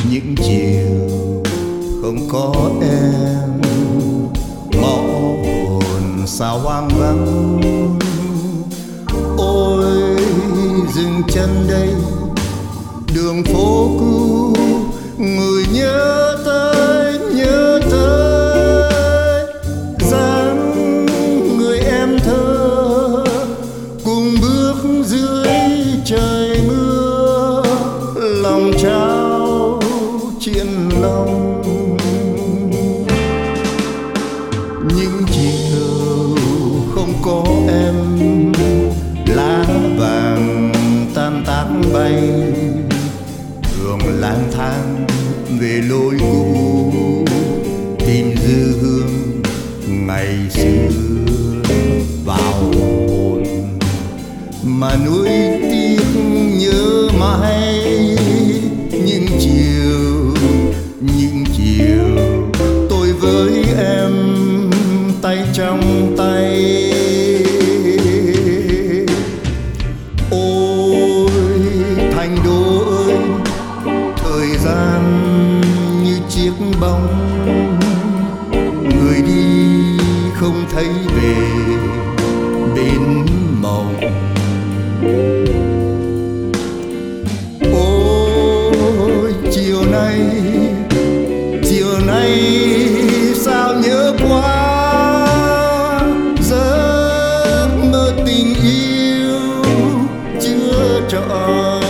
những chiều không có em, mõ hồn sao hoang vắng. Ôi dừng chân đây đường phố cũ, người nhớ tới dáng người em thơ cùng bước dưới trời mưa, lòng trao chuyện lòng. Những chiều không có em, lá vàng tan tác bay, đường lang thang về lối cũ, tìm dư hương ngày xưa vào hồn. Mà nuối tiếc nhớ mãi những chiều tôi với em tay trong tay. Ôi thành đô ơi, thời gian như chiếc bóng, người đi không thấy về bên mộng. Ôi chiều nay sao nhớ quá, giấc mơ tình yêu chưa trọn.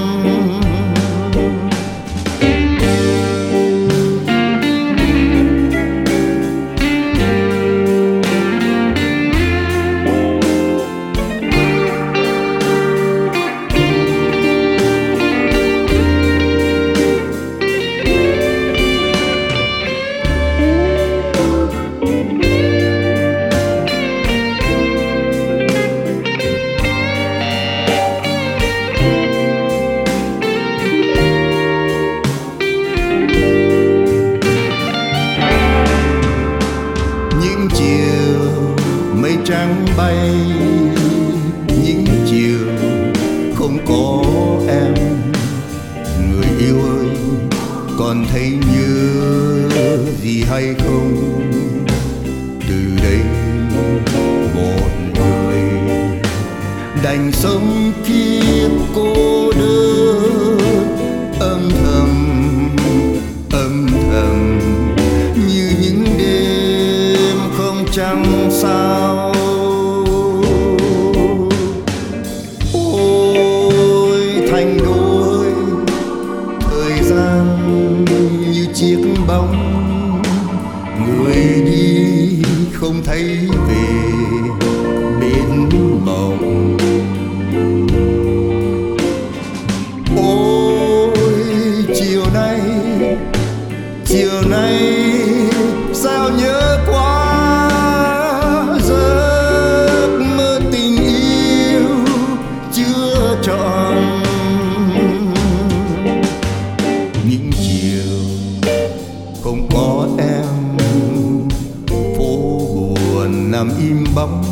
Những chiều mây trắng bay, những chiều không có em, người yêu ơi còn thấy nhớ gì hay không? Từ đây một người đành sống kiếp cô đơn, âm thầm như những đêm không trăng sao. Ôi thành đô ơi, thời gian như chiếc bóng, người đi không thấy về bên mộng. Ôi chiều nay sao nhớ quá, giấc mơ tình yêu chưa trọn. Những chiều không có em, phố buồn nằm im bóng.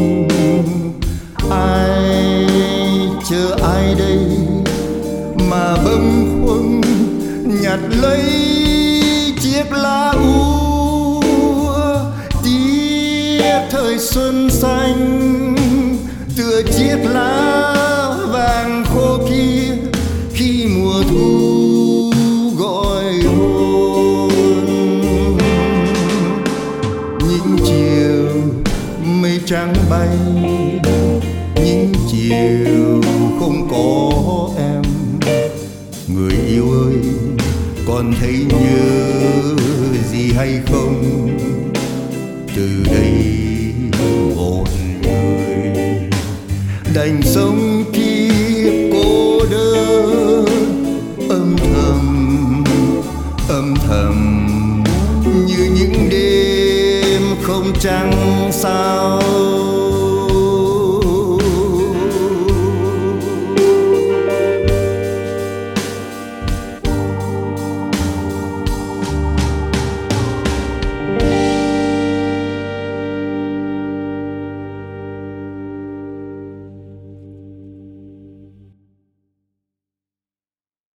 Ai chờ ai đây mà bâng khuâng nhặt lấy chiếc lá úa, tiếc thời xuân xanh tựa chiếc lá vàng khô kia khi mùa thu gọi hôn. Những chiều mây trắng bay, những chiều không có em, người yêu ơi còn thấy nhớ gì hay không? Từ đây một người đành sống kiếp cô đơn, âm thầm như những đêm không trăng sao.